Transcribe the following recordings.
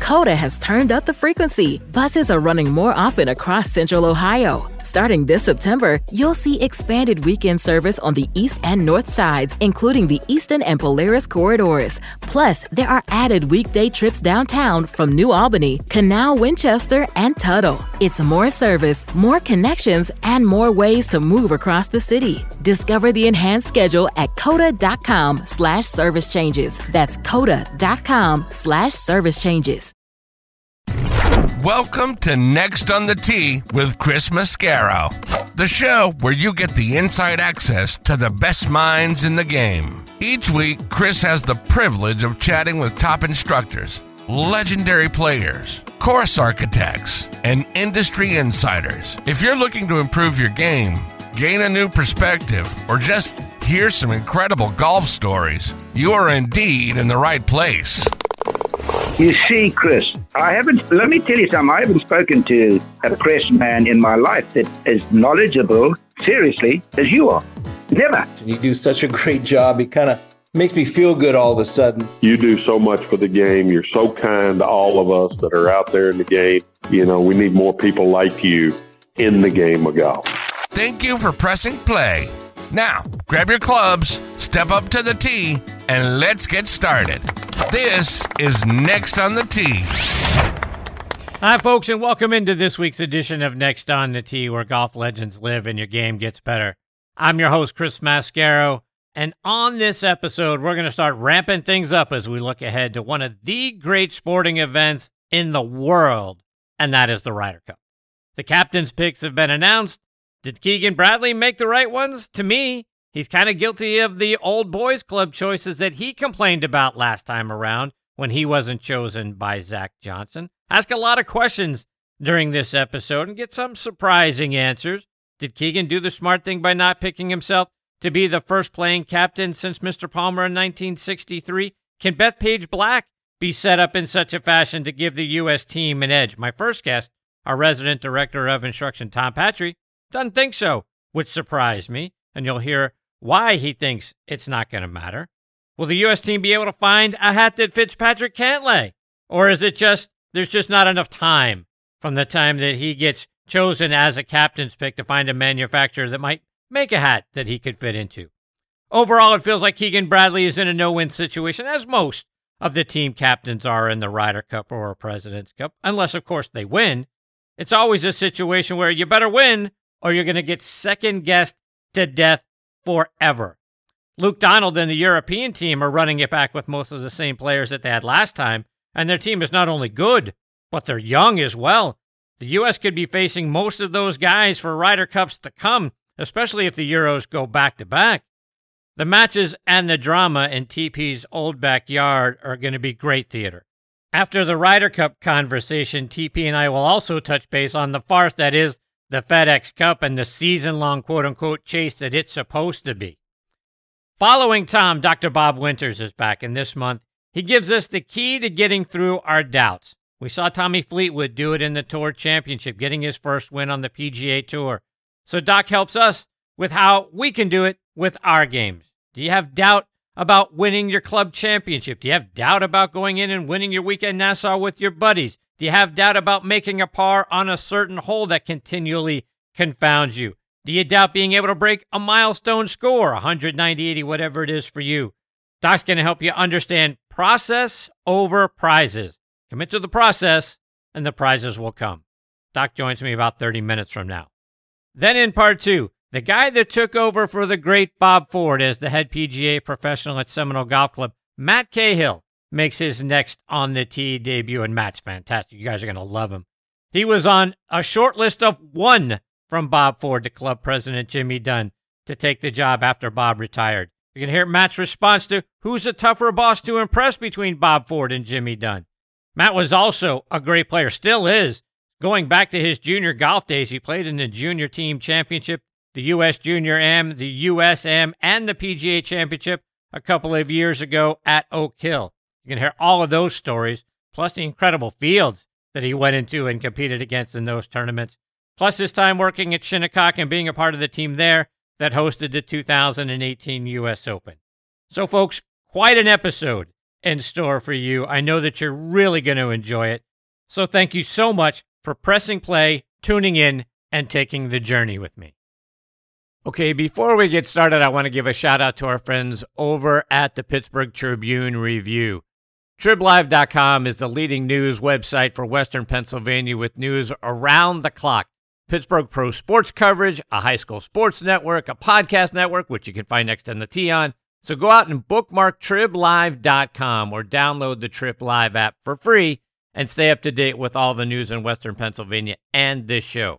Coda has turned up the frequency. Buses are running more often across Central Ohio. Starting this September, you'll see expanded weekend service on the east and north sides, including the Eastern and Polaris corridors. Plus, there are added weekday trips downtown from New Albany, Canal, Winchester, and Tuttle. It's more service, more connections, and more ways to move across the city. Discover the enhanced schedule at coda.com/service changes. That's coda.com/service changes. Welcome to Next on the Tee with Chris Mascaro, the show where you get the inside access to the best minds in the game. Each week, Chris has the privilege of chatting with top instructors, legendary players, course architects, and industry insiders. If you're looking to improve your game, gain a new perspective, or just hear some incredible golf stories, you are indeed in the right place. You see, Chris, let me tell you something, I haven't spoken to a press man in my life that is knowledgeable, seriously, as you are. Never. You do such a great job. It kind of makes me feel good all of a sudden. You do so much for the game. You're so kind to all of us that are out there in the game. You know, we need more people like you in the game of golf. Thank you for pressing play. Now, grab your clubs, step up to the tee, and let's get started. This is Next on the Tee. Hi, folks, and welcome into this week's edition of Next on the Tee, where golf legends live and your game gets better. I'm your host, Chris Mascaro, and on this episode, we're going to start ramping things up as we look ahead to one of the great sporting events in the world, and that is the Ryder Cup. The captain's picks have been announced. Did Keegan Bradley make the right ones? To me, he's kind of guilty of the old boys club choices that he complained about last time around when he wasn't chosen by Zach Johnson. Ask a lot of questions during this episode and get some surprising answers. Did Keegan do the smart thing by not picking himself to be the first playing captain since Mr. Palmer in 1963? Can Bethpage Black be set up in such a fashion to give the U.S. team an edge? My first guest, our resident director of instruction, Tom Patry, doesn't think so, which surprised me, and you'll hear why he thinks it's not going to matter. Will the U.S. team be able to find a hat that fits Patrick Cantlay? Or is it just there's just not enough time from the time that he gets chosen as a captain's pick to find a manufacturer that might make a hat that he could fit into? Overall, it feels like Keegan Bradley is in a no-win situation, as most of the team captains are in the Ryder Cup or a President's Cup, unless, of course, they win. It's always a situation where you better win or you're going to get second-guessed to death forever. Luke Donald and the European team are running it back with most of the same players that they had last time, and their team is not only good, but they're young as well. The U.S. could be facing most of those guys for Ryder Cups to come, especially if the Euros go back-to-back. The matches and the drama in TP's old backyard are going to be great theater. After the Ryder Cup conversation, TP and I will also touch base on the farce that is the FedEx Cup and the season-long quote-unquote chase that it's supposed to be. Following Tom, Dr. Bob Winters is back, and this month he gives us the key to getting through our doubts. We saw Tommy Fleetwood do it in the Tour Championship, getting his first win on the PGA Tour. So Doc helps us with how we can do it with our games. Do you have doubt about winning your club championship? Do you have doubt about going in and winning your weekend Nassau with your buddies? Do you have doubt about making a par on a certain hole that continually confounds you? Do you doubt being able to break a milestone score, 190, 80, whatever it is for you? Doc's going to help you understand process over prizes. Commit to the process, and the prizes will come. Doc joins me about 30 minutes from now. Then in part two, the guy that took over for the great Bob Ford as the head PGA professional at Seminole Golf Club, Matt Cahill, makes his next On the Tee debut, and Matt's fantastic. You guys are going to love him. He was on a short list of one from Bob Ford to club president Jimmy Dunn to take the job after Bob retired. You can hear Matt's response to who's a tougher boss to impress between Bob Ford and Jimmy Dunn. Matt was also a great player, still is. Going back to his junior golf days, he played in the junior team championship, the U.S. Junior Am, the USM, and the PGA Championship a couple of years ago at Oak Hill. You can hear all of those stories, plus the incredible fields that he went into and competed against in those tournaments, plus his time working at Shinnecock and being a part of the team there that hosted the 2018 U.S. Open. So, folks, quite an episode. in store for you. I know that you're really going to enjoy it. So thank you so much for pressing play, tuning in, and taking the journey with me. Okay, before we get started, I want to give a shout out to our friends over at the Pittsburgh Tribune Review. TribLive.com is the leading news website for Western Pennsylvania with news around the clock. Pittsburgh Pro Sports coverage, a high school sports network, a podcast network, which you can find next on the T on. So go out and bookmark TribLive.com or download the Trib Live app for free and stay up to date with all the news in Western Pennsylvania and this show.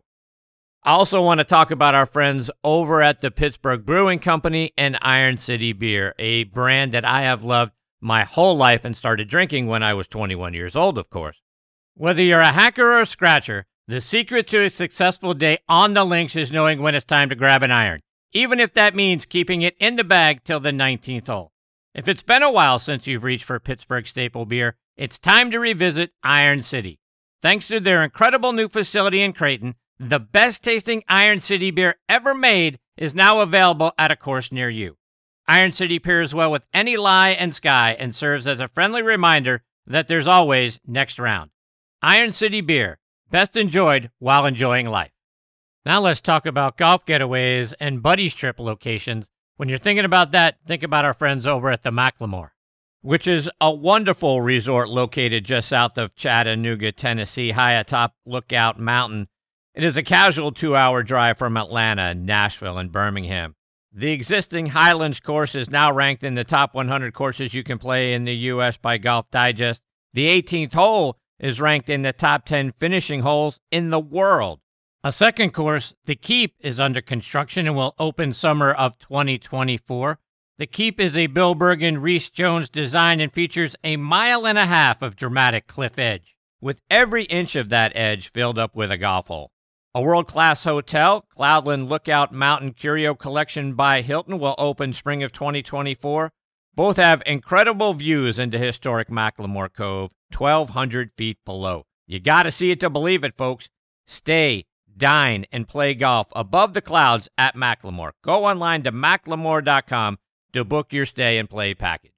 I also want to talk about our friends over at the Pittsburgh Brewing Company and Iron City Beer, a brand that I have loved my whole life and started drinking when I was 21 years old, of course. Whether you're a hacker or a scratcher, the secret to a successful day on the links is knowing when it's time to grab an iron, even if that means keeping it in the bag till the 19th hole. If it's been a while since you've reached for Pittsburgh staple beer, it's time to revisit Iron City. Thanks to their incredible new facility in Creighton, the best-tasting Iron City beer ever made is now available at a course near you. Iron City pairs well with any lie and sky and serves as a friendly reminder that there's always next round. Iron City Beer, best enjoyed while enjoying life. Now let's talk about golf getaways and buddies trip locations. When you're thinking about that, think about our friends over at the Macklemore, which is a wonderful resort located just south of Chattanooga, Tennessee, high atop Lookout Mountain. It is a casual 2-hour drive from Atlanta, Nashville, and Birmingham. The existing Highlands course is now ranked in the top 100 courses you can play in the U.S. by Golf Digest. The 18th hole is ranked in the top 10 finishing holes in the world. A second course, The Keep, is under construction and will open summer of 2024. The Keep is a Bill Bergen, Reese Jones design and features a 1.5 miles of dramatic cliff edge, with every inch of that edge filled up with a golf hole. A world-class hotel, Cloudland Lookout Mountain Curio Collection by Hilton, will open spring of 2024. Both have incredible views into historic Macklemore Cove, 1,200 feet below. You got to see it to believe it, folks. Stay, dine, and play golf above the clouds at Macklemore. Go online to macklemore.com to book your stay and play package.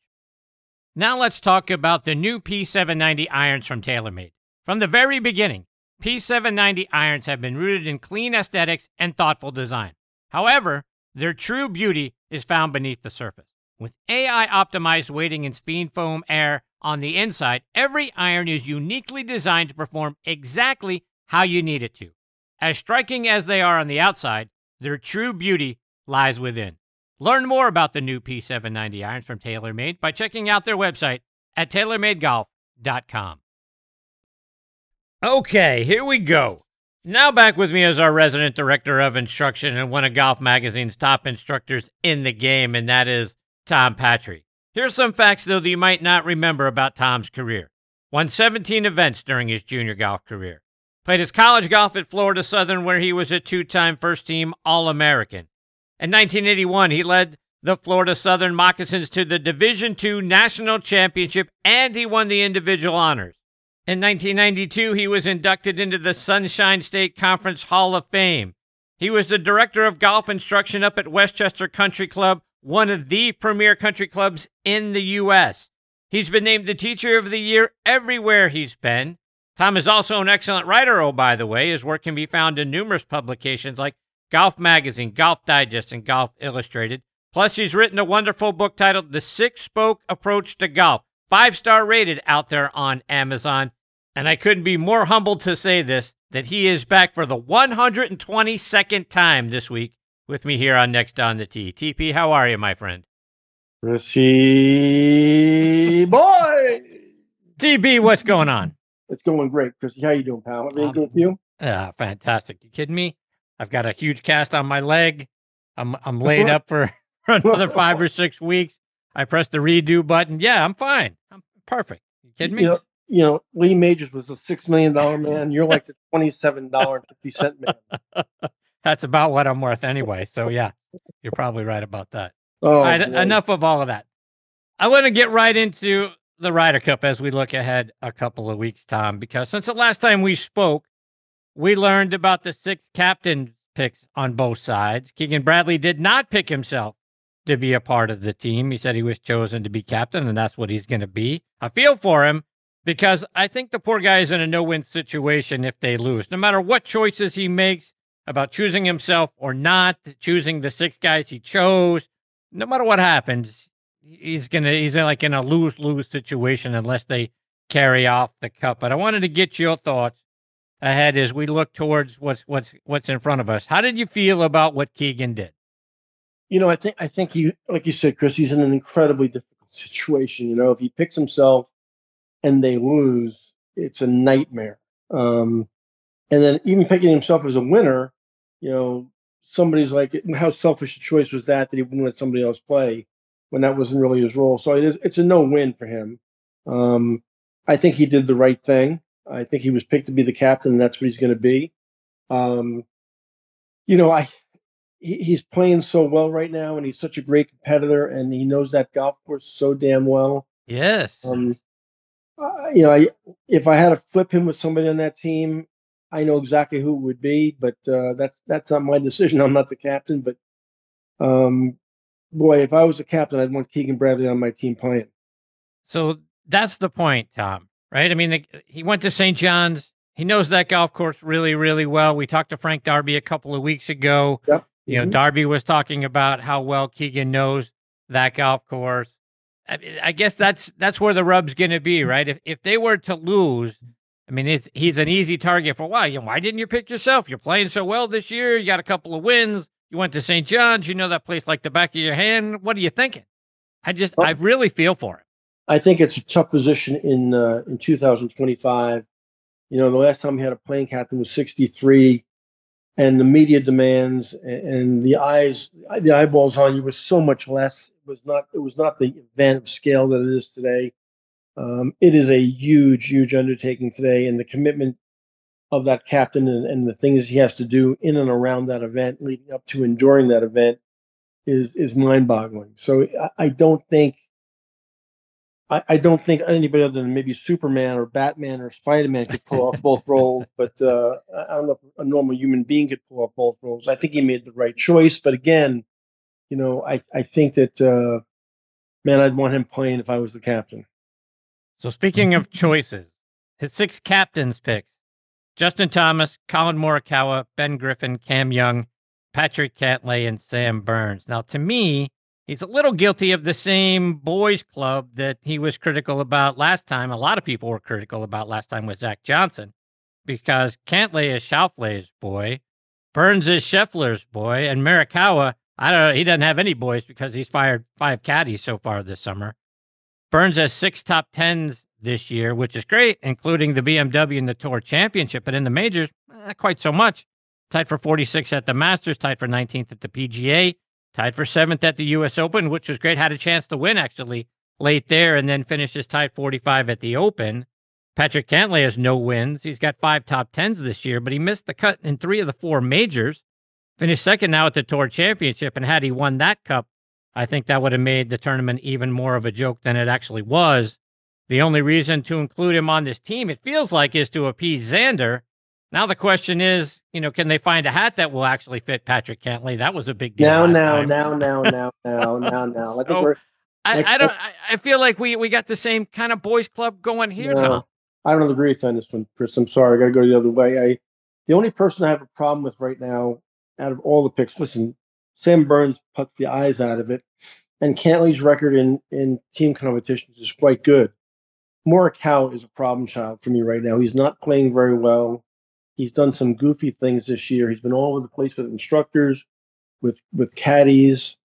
Now let's talk about the new P790 irons from TaylorMade. From the very beginning, P790 irons have been rooted in clean aesthetics and thoughtful design. However, their true beauty is found beneath the surface. With AI-optimized weighting and speed foam air on the inside, every iron is uniquely designed to perform exactly how you need it to. As striking as they are on the outside, their true beauty lies within. Learn more about the new P790 irons from TaylorMade by checking out their website at TaylorMadeGolf.com. Okay, here we go. Now back with me as our resident director of instruction and one of Golf Magazine's top instructors in the game, and that is Tom Patry. Here's some facts, though, that you might not remember about Tom's career. Won 17 events during his junior golf career. Played his college golf at Florida Southern, where he was a 2-time first-team All-American. In 1981, he led the Florida Southern Moccasins to the Division II National Championship, and he won the individual honors. In 1992, he was inducted into the Sunshine State Conference Hall of Fame. He was the director of golf instruction up at Westchester Country Club, one of the premier country clubs in the U.S. He's been named the Teacher of the Year everywhere he's been. Tom is also an excellent writer, oh, by the way. His work can be found in numerous publications like Golf Magazine, Golf Digest, and Golf Illustrated. Plus, he's written a wonderful book titled The Six-Spoke Approach to Golf, 5-star rated out there on Amazon. And I couldn't be more humbled to say this, that he is back for the 122nd time this week with me here on Next on the Tee. TP, how are you, my friend? Chrissy boy! TB, what's going on? It's going great, Chrissy. How you doing, pal? Everything good with you? Fantastic. You kidding me? I've got a huge cast on my leg. I'm laid up for another 5 or 6 weeks. I pressed the redo button. Yeah, I'm fine. I'm perfect. You kidding me? You know, Lee Majors was a $6 million man. You're like the $27.50 man. That's about what I'm worth anyway. So, yeah, you're probably right about that. Oh, enough of all of that. I want to get right into the Ryder Cup as we look ahead a couple of weeks, Tom, because since the last time we spoke, we learned about the 6 captain picks on both sides. Keegan Bradley did not pick himself to be a part of the team. He said he was chosen to be captain, and that's what he's going to be. I feel for him because I think the poor guy is in a no-win situation if they lose. No matter what choices he makes about choosing himself or not, choosing the 6 guys he chose, no matter what happens, he's in a lose-lose situation unless they carry off the cup. But I wanted to get your thoughts ahead as we look towards what's in front of us. How did you feel about what Keegan did? I think he, like you said, Chris, he's in an incredibly difficult situation. If he picks himself and they lose, it's a nightmare. And then even picking himself as a winner, somebody's like, how selfish a choice was that he wouldn't let somebody else play when that wasn't really his role. So it's a no-win for him. I think he did the right thing. I think he was picked to be the captain, and that's what he's going to be. He's playing so well right now, and he's such a great competitor, and he knows that golf course so damn well. Yes. If I had to flip him with somebody on that team, I know exactly who it would be, but that's not my decision. I'm not the captain, but boy, if I was the captain, I'd want Keegan Bradley on my team playing. So that's the point, Tom, right? I mean, he went to St. John's. He knows that golf course really, really well. We talked to Frank Darby a couple of weeks ago. Yep. Darby was talking about how well Keegan knows that golf course. I guess that's where the rub's going to be, right? If they were to lose, I mean, he's an easy target for why. Why didn't you pick yourself? You're playing so well this year. You got a couple of wins. You went to St. John's. You know that place like the back of your hand. What are you thinking? I really feel for him. I think it's a tough position in 2025. The last time he had a playing captain was 63. And the media demands and the eyeballs on you was so much less. It was not the event of scale that it is today. It is a huge, huge undertaking today, and the commitment of that captain and the things he has to do in and around that event, leading up to and during that event, is mind-boggling. So I don't think anybody other than maybe Superman or Batman or Spider-Man could pull off both roles, but I don't know if a normal human being could pull off both roles. I think he made the right choice, but again, I think that, I'd want him playing if I was the captain. So speaking of choices, his 6 captains picks: Justin Thomas, Colin Morikawa, Ben Griffin, Cam Young, Patrick Cantlay, and Sam Burns. Now, to me, he's a little guilty of the same boys club that he was critical about last time. A lot of people were critical about last time with Zach Johnson, because Cantlay is Schauffele's boy, Burns is Scheffler's boy, and Morikawa, he doesn't have any boys because he's fired 5 caddies so far this summer. Burns has 6 top 10s this year, which is great, including the BMW and the Tour Championship, but in the majors, not quite so much. Tied for 46 at the Masters, tied for 19th at the PGA, tied for 7th at the U.S. Open, which was great. Had a chance to win, actually, late there, and then finishes tied 45 at the Open. Patrick Cantlay has no wins. He's got 5 top 10s this year, but he missed the cut in 3 of the 4 majors. Finished second now at the Tour Championship, and had he won that cup, I think that would have made the tournament even more of a joke than it actually was. The only reason to include him on this team, it feels like, is to appease Xander. Now the question is, can they find a hat that will actually fit Patrick Cantlay? That was a big deal. Now. I feel like we got the same kind of boys club going here, Tom. I don't agree with you on this one, Chris. I'm sorry. I got to go the other way. The only person I have a problem with right now, out of all the picks, listen, Sam Burns puts the eyes out of it, and Cantlay's record in team competitions is quite good. Morikawa is a problem child for me right now. He's not playing very well. He's done some goofy things this year. He's been all over the place with instructors, with caddies.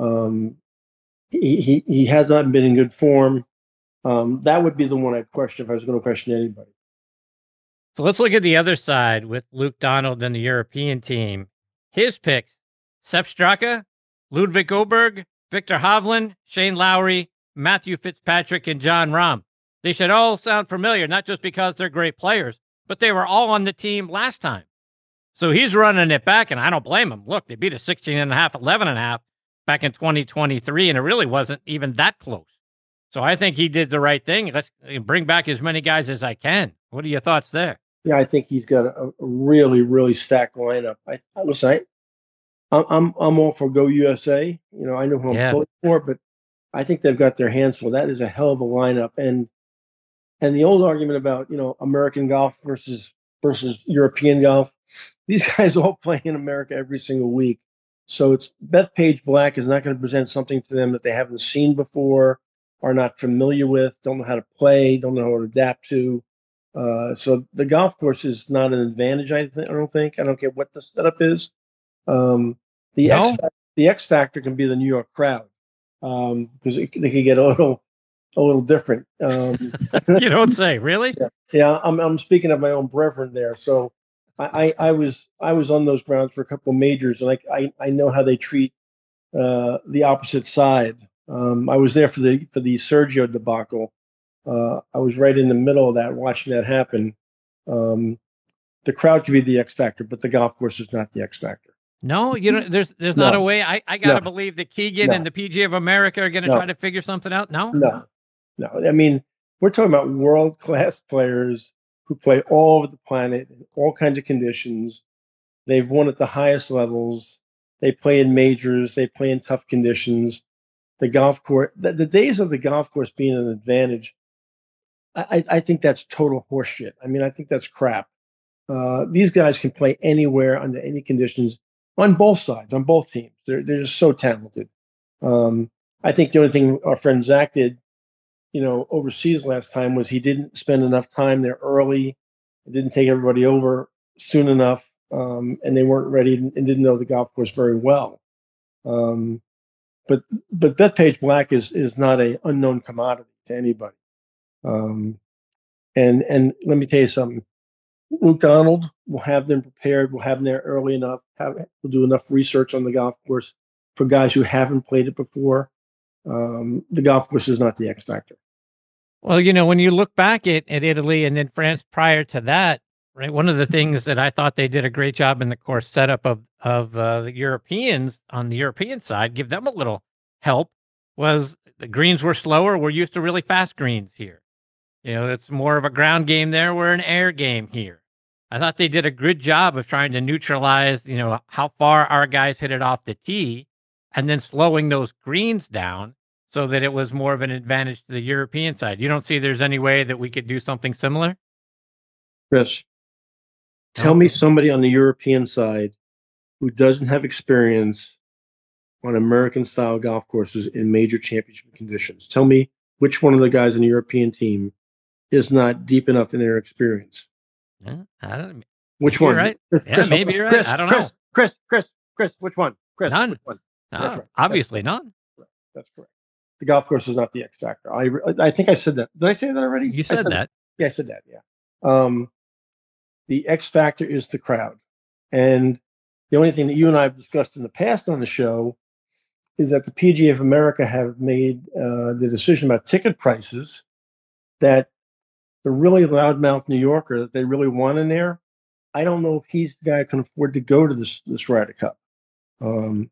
He has not been in good form. That would be the one I'd question if I was going to question anybody. So let's look at the other side with Luke Donald and the European team. His picks: Sepp Straka, Ludwig Oberg, Victor Hovland, Shane Lowry, Matthew Fitzpatrick, and Jon Rahm. They should all sound familiar, not just because they're great players, but they were all on the team last time. So he's running it back, and I don't blame him. Look, they beat a 16.5, 11.5 back in 2023, and it really wasn't even that close. So I think he did the right thing. Let's bring back as many guys as I can. What are your thoughts there? Yeah, I think he's got a really, really stacked lineup. I'm all for Go USA. I know who I'm Yeah. pulling for, but I think they've got their hands full. That is a hell of a lineup, and the old argument about American golf versus European golf. These guys all play in America every single week, so it's Bethpage Black is not going to present something to them that they haven't seen before, are not familiar with, don't know how to play, don't know how to adapt to. So the golf course is not an advantage. I don't think. I don't care what the setup is. Um, the No? the X factor can be the New York crowd, because they could get a little different. You don't say, really? Yeah, I'm speaking of my own brethren there. So I was on those grounds for a couple of majors, and I know how they treat the opposite side. I was there for the Sergio debacle. I was right in the middle of that, watching that happen. The crowd could be the X factor, but the golf course is not the X factor. No, there's not a way. I gotta believe that Keegan and the PGA of America are gonna try to figure something out. No. I mean, we're talking about world class players who play all over the planet in all kinds of conditions. They've won at the highest levels. They play in majors. They play in tough conditions. The golf course, the days of the golf course being an advantage, I think that's total horseshit. I mean, I think that's crap. These guys can play anywhere under any conditions on both sides, on both teams. They're just so talented. I think the only thing our friend Zach did, overseas last time was he didn't spend enough time there early. It didn't take everybody over soon enough, and they weren't ready and didn't know the golf course very well. But Bethpage Black is not a unknown commodity to anybody. And let me tell you something. Luke Donald will have them prepared. We'll have them there early enough. We'll do enough research on the golf course for guys who haven't played it before. The golf course is not the X factor. Well, when you look back at Italy and then France prior to that, right? One of the things that I thought they did a great job in the course setup of the Europeans on the European side, give them a little help, was the greens were slower. We're used to really fast greens here. It's more of a ground game there. We're an air game here. I thought they did a good job of trying to neutralize, how far our guys hit it off the tee and then slowing those greens down so that it was more of an advantage to the European side. You don't see there's any way that we could do something similar? Chris, tell me somebody on the European side who doesn't have experience on American-style golf courses in major championship conditions. Tell me which one of the guys on the European team is not deep enough in their experience. Yeah, I don't, which one? Right. Chris, yeah, maybe you're right. Chris, I don't know. Chris, which one? Chris, none. Which one? No, That's right. Obviously none. That's correct. The golf course is not the X factor. I think I said that. Did I say that already? You said that. Yeah, I said that. Yeah. The X factor is the crowd, and the only thing that you and I have discussed in the past on the show is that the PGA of America have made the decision about ticket prices that the really loudmouth New Yorker that they really want in there. I don't know if he's the guy who can afford to go to this Ryder Cup. And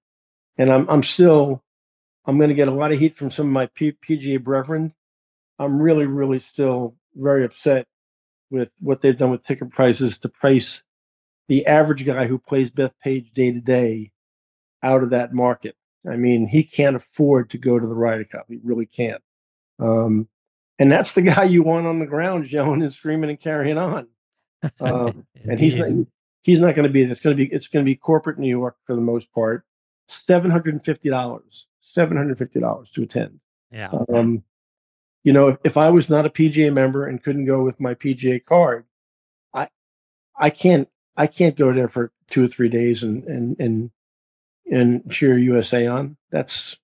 I'm going to get a lot of heat from some of my PGA brethren. I'm really, really still very upset with what they've done with ticket prices to price the average guy who plays Bethpage day to day out of that market. I mean, he can't afford to go to the Ryder Cup. He really can't. And that's the guy you want on the ground yelling and screaming and carrying on. And he's not going to be. It's going to be corporate New York for the most part. $750 to attend. Yeah. If I was not a PGA member and couldn't go with my PGA card, I can't go there for 2 or 3 days and cheer USA on. That's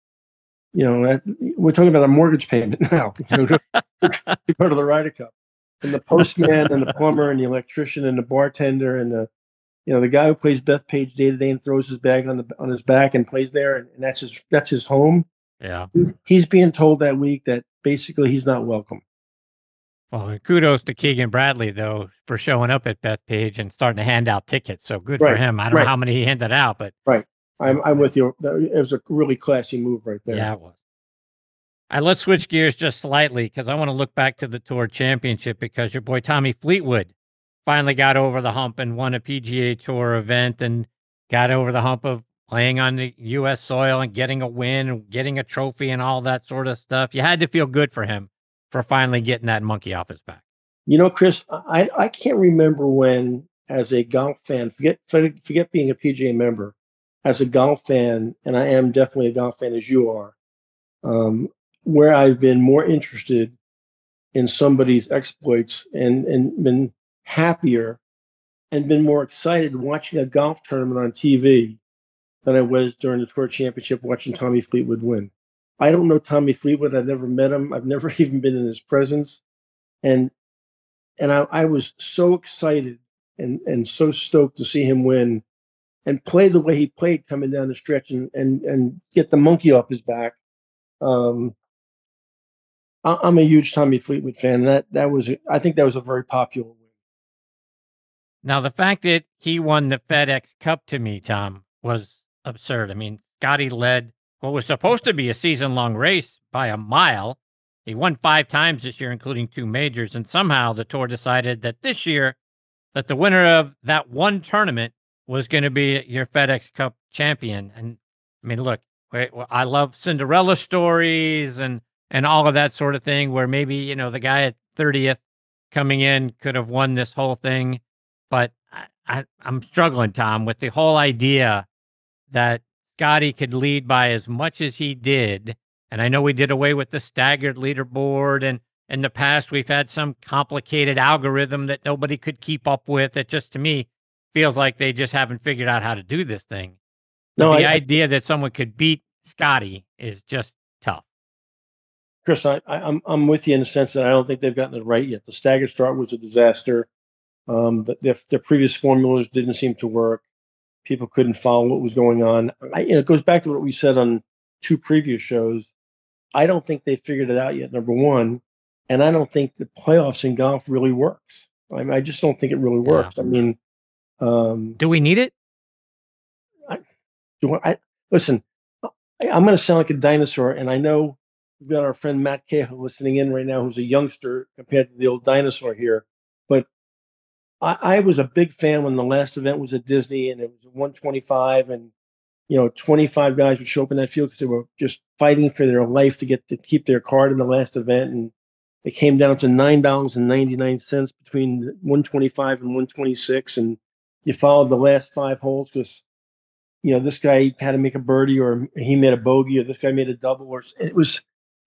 we're talking about a mortgage payment now. To go to the Ryder Cup, and the postman and the plumber and the electrician and the bartender and the guy who plays Bethpage day to day and throws his bag on his back and plays there, and that's his home. Yeah, he's being told that week that basically he's not welcome. Well, kudos to Keegan Bradley though for showing up at Bethpage and starting to hand out tickets. So good for him. I don't know how many he handed out, but right. I'm with you. It was a really classy move right there. Yeah, it was. All right, let's switch gears just slightly because I want to look back to the Tour Championship because your boy Tommy Fleetwood finally got over the hump and won a PGA Tour event and got over the hump of playing on the U.S. soil and getting a win and getting a trophy and all that sort of stuff. You had to feel good for him for finally getting that monkey off his back. Chris, I can't remember when, as a golf fan, forget being a PGA member, as a golf fan, and I am definitely a golf fan as you are, where I've been more interested in somebody's exploits and been happier and been more excited watching a golf tournament on TV than I was during the Tour Championship watching Tommy Fleetwood win. I don't know Tommy Fleetwood. I've never met him. I've never even been in his presence. And I was so excited and so stoked to see him win and play the way he played coming down the stretch and get the monkey off his back. I'm a huge Tommy Fleetwood fan. I think that was a very popular win. Now, the fact that he won the FedEx Cup to me, Tom, was absurd. I mean, Scotty led what was supposed to be a season-long race by a mile. He won 5 times this year, including 2 majors, and somehow the Tour decided that this year that the winner of that one tournament was going to be your FedEx Cup champion. And I mean, look, I love Cinderella stories and all of that sort of thing, where maybe, the guy at 30th coming in could have won this whole thing. But I'm struggling, Tom, with the whole idea that Scotty could lead by as much as he did. And I know we did away with the staggered leaderboard, and in the past we've had some complicated algorithm that nobody could keep up with. It just, to me, feels like they just haven't figured out how to do this thing. No, the idea that someone could beat Scotty is just tough. Chris, I'm with you in the sense that I don't think they've gotten it right yet. The staggered start was a disaster. But their previous formulas didn't seem to work. People couldn't follow what was going on. It goes back to what we said on 2 previous shows. I don't think they figured it out yet, number one. And I don't think the playoffs in golf really works. I just don't think it really works. Yeah. I mean, do we need it? Listen, I'm going to sound like a dinosaur, and I know we've got our friend Matt Cahill listening in right now, who's a youngster compared to the old dinosaur here. But I was a big fan when the last event was at Disney and it was 125, and 25 guys would show up in that field because they were just fighting for their life to keep their card in the last event, and it came down to $9.99 between 125 and 126, and you followed the last 5 holes because this guy had to make a birdie or he made a bogey or this guy made a double, or it was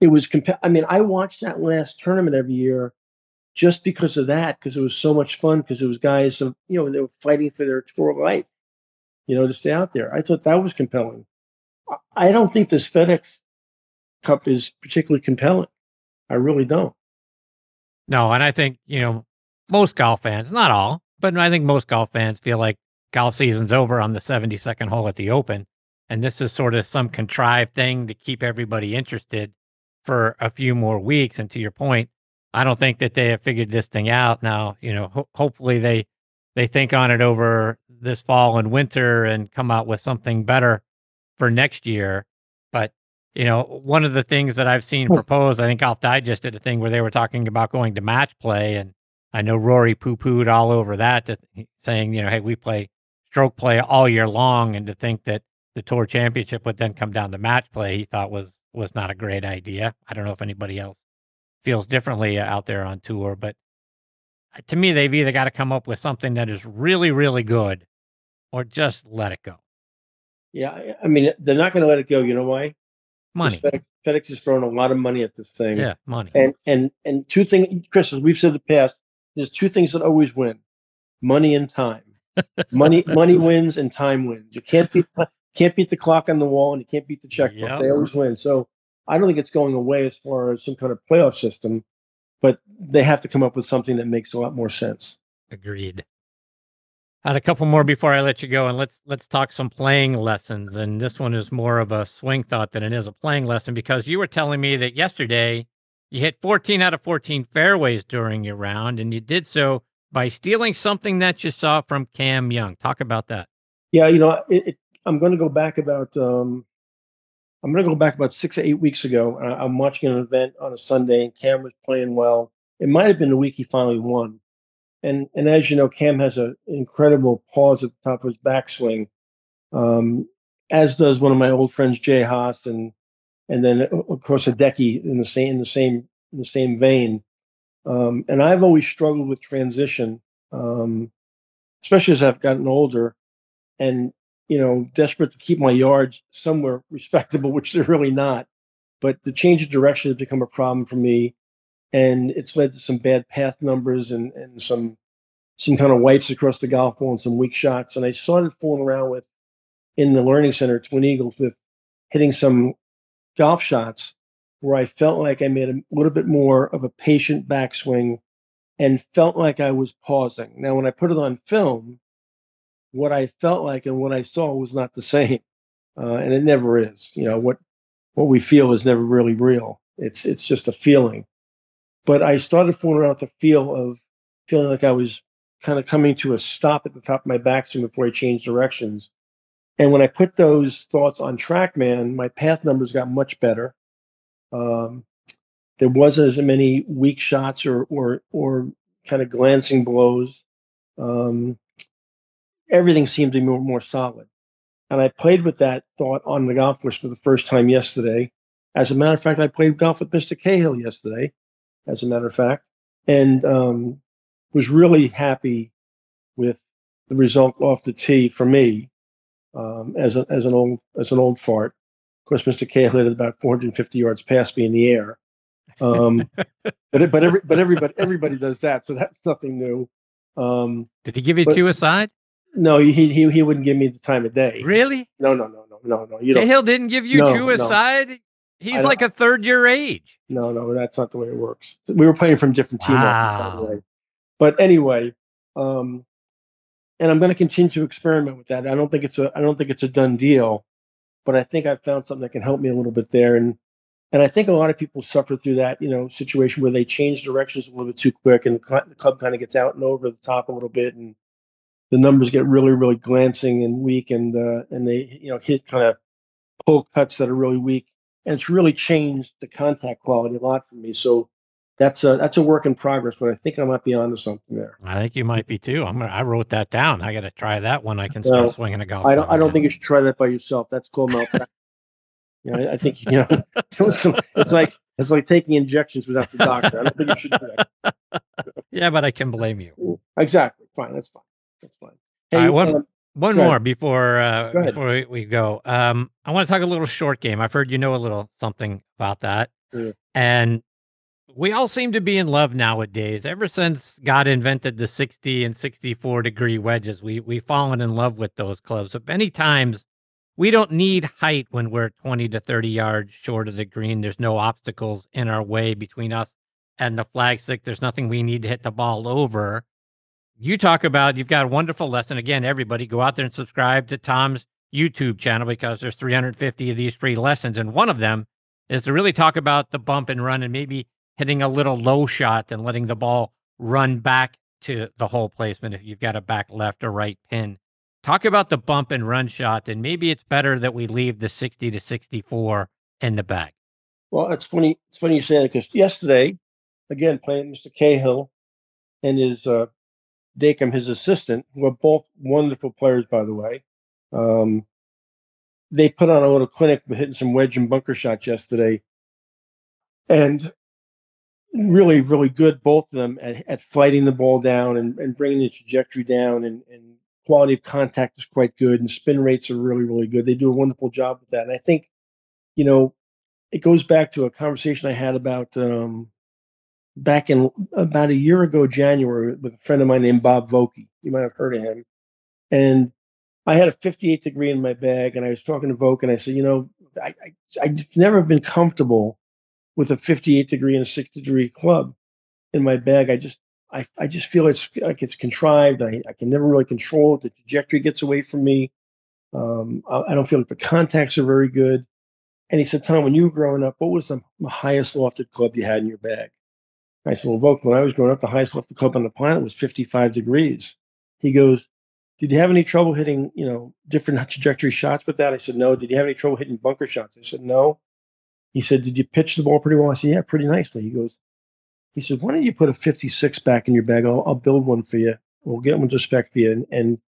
I mean, I watched that last tournament every year just because of that, because it was so much fun, because it was guys, they were fighting for their tour life, to stay out there. I thought that was compelling. I don't think this FedEx Cup is particularly compelling. I really don't. No, and I think, most golf fans, not all, but I think most golf fans feel like golf season's over on the 72nd hole at the Open. And this is sort of some contrived thing to keep everybody interested for a few more weeks. And to your point, I don't think that they have figured this thing out now. Hopefully they think on it over this fall and winter and come out with something better for next year. But, one of the things that I've seen proposed, I think Golf Digest did a thing where they were talking about going to match play. And I know Rory poo-pooed all over that saying, hey, we play stroke play all year long. And to think that the Tour Championship would then come down to match play, he thought was not a great idea. I don't know if anybody else feels differently out there on tour, but to me, they've either got to come up with something that is really, really good or just let it go. Yeah, I mean, they're not going to let it go. You know why? Money. FedEx is throwing a lot of money at this thing. Yeah, money. And 2 things, Chris, as we've said in the past, there's 2 things that always win: money and time. money wins and time wins. You can't beat the clock on the wall, and you can't beat the checkbook. Yep. They always win. So I don't think it's going away as far as some kind of playoff system, but they have to come up with something that makes a lot more sense. Agreed. I had a couple more before I let you go, and let's talk some playing lessons. And this one is more of a swing thought than it is a playing lesson, because you were telling me that yesterday you hit 14 out of 14 fairways during your round, and you did so by stealing something that you saw from Cam Young. Talk about that. Yeah, I'm going to go back about 6 or 8 weeks ago. I'm watching an event on a Sunday, and Cam was playing well. It might have been the week he finally won. And as you know, Cam has an incredible pause at the top of his backswing. as does one of my old friends, Jay Haas, and then of course Hideki in the same vein. And I've always struggled with transition, especially as I've gotten older, and desperate to keep my yards somewhere respectable, which they're really not. But the change of direction has become a problem for me, and it's led to some bad path numbers and some kind of wipes across the golf ball and some weak shots. And I started fooling around with in the Learning Center at Twin Eagles with hitting some golf shots where I felt like I made a little bit more of a patient backswing and felt like I was pausing. Now, when I put it on film, what I felt like and what I saw was not the same, and it never is. What we feel is never really real. It's just a feeling. But I started fooling around with the feel of feeling like I was kind of coming to a stop at the top of my backswing before I changed directions. And when I put those thoughts on TrackMan, my path numbers got much better. There wasn't as many weak shots or kind of glancing blows. Everything seemed to be more solid. And I played with that thought on the golf course for the first time yesterday. As a matter of fact, I played golf with Mr. Cahill yesterday, as a matter of fact, and was really happy with the result off the tee for me, as an old fart. Of course, Mr. Cahill hit about 450 yards past me in the air. But everybody does that, so that's nothing new. Did he give you two aside? No, he wouldn't give me the time of day. Really? No. Cahill didn't give you two aside? He's like a third your age. No, that's not the way it works. We were playing from different team offers, by the way. But anyway, and I'm going to continue to experiment with that. I don't think it's a done deal, but I think I've found something that can help me a little bit there. And I think a lot of people suffer through that, situation where they change directions a little bit too quick, and the club kind of gets out and over the top a little bit, and the numbers get really, really glancing and weak, and they hit kind of pull cuts that are really weak, and it's really changed the contact quality a lot for me. So that's a work in progress, but I think I might be onto something there. I think you might be too. I wrote that down. I got to try that when I can start swinging a golf. I don't think you should try that by yourself. That's called malpractice. I think it's like taking injections without the doctor. I don't think you should do that. Yeah, but I can blame you. Exactly. Fine. That's fine. Hey, all right, one more before we go. I want to talk a little short game. I've heard a little something about that. Yeah. And we all seem to be in love nowadays. Ever since God invented the 60 and 64 degree wedges, we've fallen in love with those clubs. So many times we don't need height when we're 20 to 30 yards short of the green. There's no obstacles in our way between us and the flagstick. There's nothing we need to hit the ball over. You talk about, you've got a wonderful lesson. Again, everybody go out there and subscribe to Tom's YouTube channel, because there's 350 of these free lessons. And one of them is to really talk about the bump and run, and maybe hitting a little low shot and letting the ball run back to the hole placement if you've got a back left or right pin. Talk about the bump and run shot, and maybe it's better that we leave the 60 to 64 in the bag. Well, it's funny. It's funny you say that, because yesterday, again, playing Mr. Cahill and his Dacom, his assistant, who are both wonderful players, by the way. They put on a little clinic with hitting some wedge and bunker shots yesterday, and really, really good, both of them, at fighting the ball down and bringing the trajectory down, and quality of contact is quite good, and spin rates are really, really good. They do a wonderful job with that. And I think, it goes back to a conversation I had about back in about a year ago, January, with a friend of mine named Bob Vokey. You might have heard of him. And I had a 58 degree in my bag, and I was talking to Voke, and I said, I've never been comfortable with a 58 degree and a 60 degree club in my bag. I just feel it's contrived. I can never really control it. The trajectory gets away from me. I don't feel like the contacts are very good. And he said, Tom, when you were growing up, what was the highest lofted club you had in your bag? I said, well, Vogue, when I was growing up, the highest lofted club on the planet was 55 degrees. He goes, did you have any trouble hitting, different trajectory shots with that? I said, no. Did you have any trouble hitting bunker shots? I said, no. He said, did you pitch the ball pretty well? I said, yeah, pretty nicely. He said, why don't you put a 56 back in your bag? I'll build one for you. We'll get one to spec for you. And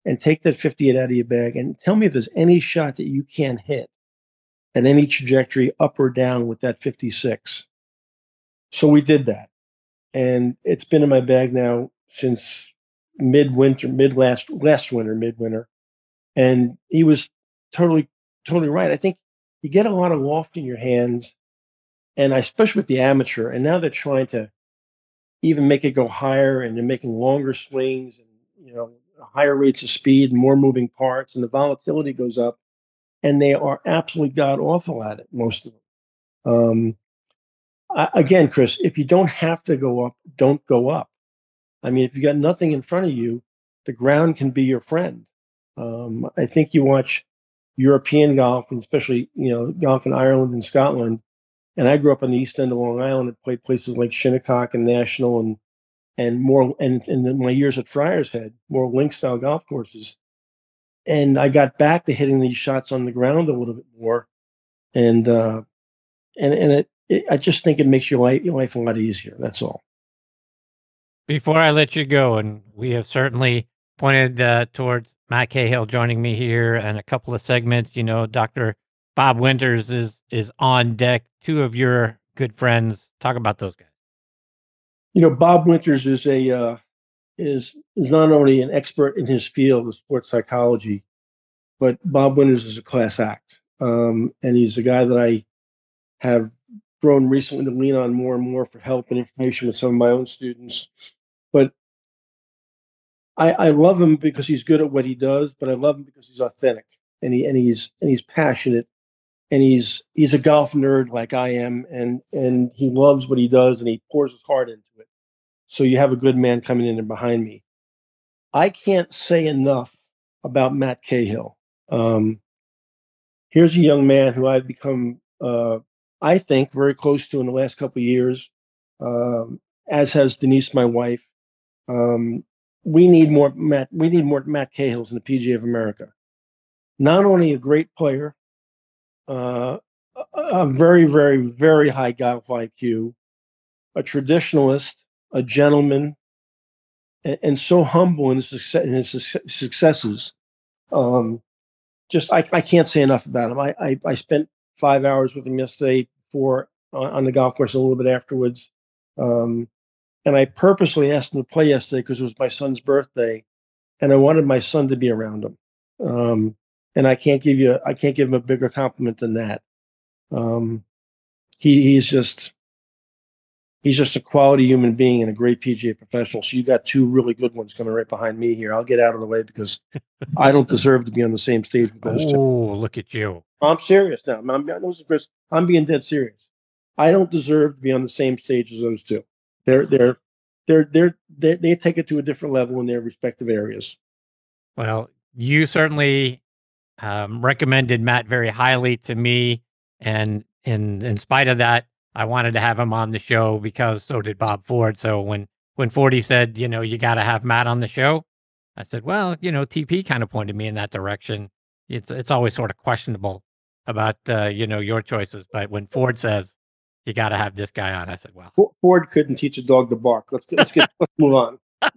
and take that 58 out of your bag and tell me if there's any shot that you can't hit at any trajectory up or down with that 56. So we did that. And it's been in my bag now since midwinter, last winter, midwinter. And he was totally right. I think you get a lot of loft in your hands, and especially with the amateur, and now they're trying to even make it go higher, and they're making longer swings and, you know, higher rates of speed, more moving parts, and the volatility goes up, and they are absolutely god awful at it, most of them. Again, Chris, if you don't have to go up, don't go up. I mean, if you got nothing in front of you, the ground can be your friend. I think you watch European golf, and especially, you know, golf in Ireland and Scotland. And I grew up on the east end of Long Island and played places like Shinnecock and National and more, and in my years at Friars Head, more link style golf courses. And I got back to hitting these shots on the ground a little bit more, and I just think it makes your life a lot easier. That's all. Before I let you go, and we have certainly pointed towards Matt Cahill joining me here and a couple of segments. You know, Dr. Bob Winters is on deck. Two of your good friends. Talk about those guys. You know, Bob Winters is is not only an expert in his field of sports psychology, but Bob Winters is a class act. And he's a guy that I have grown recently to lean on more and more for help and information with some of my own students. But I love him because he's good at what he does, but I love him because he's authentic and he's passionate, and he's a golf nerd like I am, and he loves what he does and he pours his heart into it. So you have a good man coming in and behind me. I can't say enough about Matt Cahill. Here's a young man who I've become, I think, very close to in the last couple of years, as has Denise, my wife. We need more Matt Cahills in the PGA of America. Not only a great player, a very, very, very high golf IQ, a traditionalist, a gentleman, and so humble in his successes. I can't say enough about him. I spent 5 hours with him yesterday on the golf course, a little bit afterwards. And I purposely asked him to play yesterday because it was my son's birthday, and I wanted my son to be around him. And I can't give him a bigger compliment than that. He's just a quality human being and a great PGA professional. So you got two really good ones coming right behind me here. I'll get out of the way because I don't deserve to be on the same stage with those two. Oh, look at you! I'm serious now. I'm being dead serious. I don't deserve to be on the same stage as those two. They take it to a different level in their respective areas. Well, you certainly recommended Matt very highly to me, and in spite of that, I wanted to have him on the show because so did Bob Ford. So when Fordy said, you know, you got to have Matt on the show, I said, well, you know, TP kind of pointed me in that direction. It's always sort of questionable about your choices, but when Ford says you got to have this guy on, I said, well, Ford couldn't teach a dog to bark. Let's move on.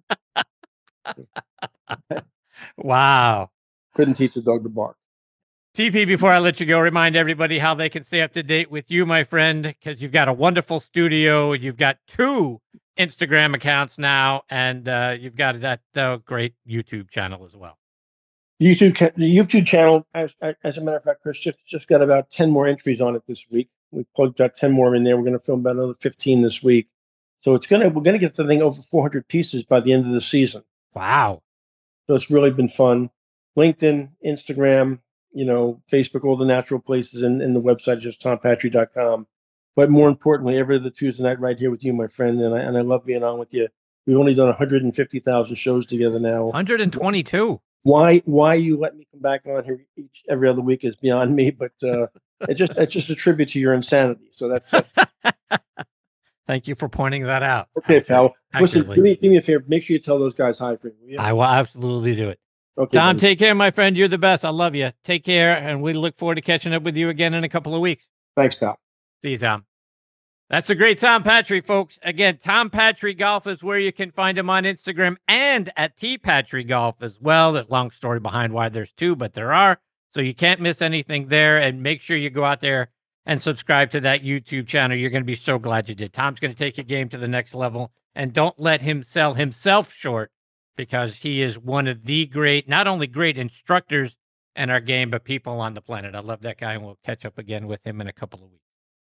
Wow. Couldn't teach a dog to bark. TP, before I let you go, remind everybody how they can stay up to date with you, my friend, because you've got a wonderful studio. You've got 2 Instagram accounts now, and you've got that great YouTube channel as well. The YouTube channel, as a matter of fact, Chris, just got about 10 more entries on it this week. We plugged out 10 more in there. We're going to film about another 15 this week. So we're going to get the thing over 400 pieces by the end of the season. Wow. So it's really been fun. LinkedIn, Instagram, Facebook, all the natural places, and the website is just tompatry.com. But more importantly, every other Tuesday night right here with you, my friend, and I love being on with you. We've only done 150,000 shows together now. 122. Why you let me come back on here every other week is beyond me, but it's just a tribute to your insanity. So that's Thank you for pointing that out. Okay, pal. Listen, do me a favor. Make sure you tell those guys hi for me, will you? I will absolutely do it. Okay, Tom, buddy. take care, my friend. You're the best. I love you. Take care, and we look forward to catching up with you again in a couple of weeks. Thanks, pal. See you, Tom. That's a great Tom Patry, folks. Again, Tom Patry Golf is where you can find him on Instagram and at T Patry Golf as well. There's a long story behind why there's two, but there are. So you can't miss anything there. And make sure you go out there and subscribe to that YouTube channel. You're going to be so glad you did. Tom's going to take your game to the next level. And don't let him sell himself short, because he is one of the great, not only great instructors in our game, but people on the planet. I love that guy, and we'll catch up again with him in a couple of weeks.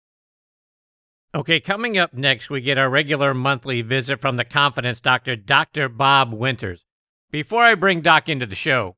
Okay, coming up next, we get our regular monthly visit from the confidence doctor, Dr. Bob Winters. Before I bring Doc into the show,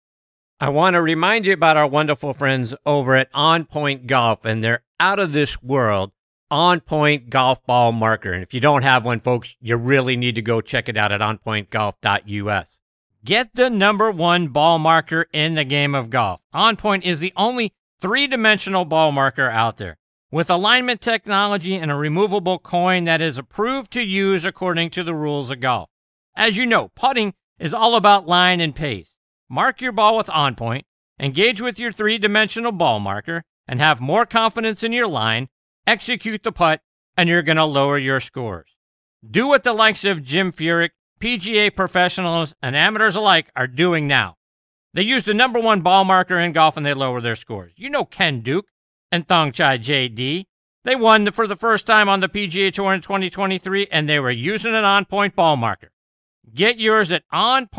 I want to remind you about our wonderful friends over at On Point Golf and their out-of-this-world On Point Golf Ball Marker. And if you don't have one, folks, you really need to go check it out at onpointgolf.us. Get the #1 ball marker in the game of golf. On Point is the only three-dimensional ball marker out there, with alignment technology and a removable coin that is approved to use according to the rules of golf. As you know, putting is all about line and pace. Mark your ball with On Point, engage with your three-dimensional ball marker, and have more confidence in your line, execute the putt, and you're going to lower your scores. Do what the likes of Jim Furyk, PGA professionals, and amateurs alike are doing now. They use the #1 ball marker in golf and they lower their scores. You know Ken Duke and Thongchai JD. They won for the first time on the PGA Tour in 2023, and they were using an On Point ball marker. Get yours at